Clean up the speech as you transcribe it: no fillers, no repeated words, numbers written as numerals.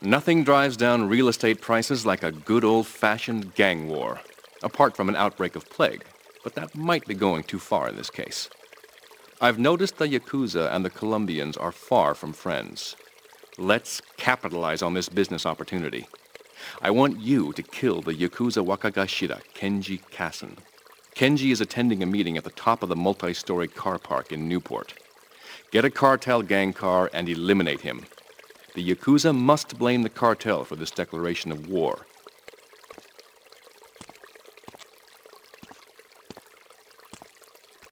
Nothing drives down real estate prices like a good old-fashioned gang war, apart from an outbreak of plague, but that might be going too far in this case. I've noticed the Yakuza and the Colombians are far from friends. Let's capitalize on this business opportunity. I want you to kill the Yakuza Wakagashira, Kenji Kassen. Kenji is attending a meeting at the top of the multi-story car park in Newport. Get a cartel gang car and eliminate him. The Yakuza must blame the cartel for this declaration of war.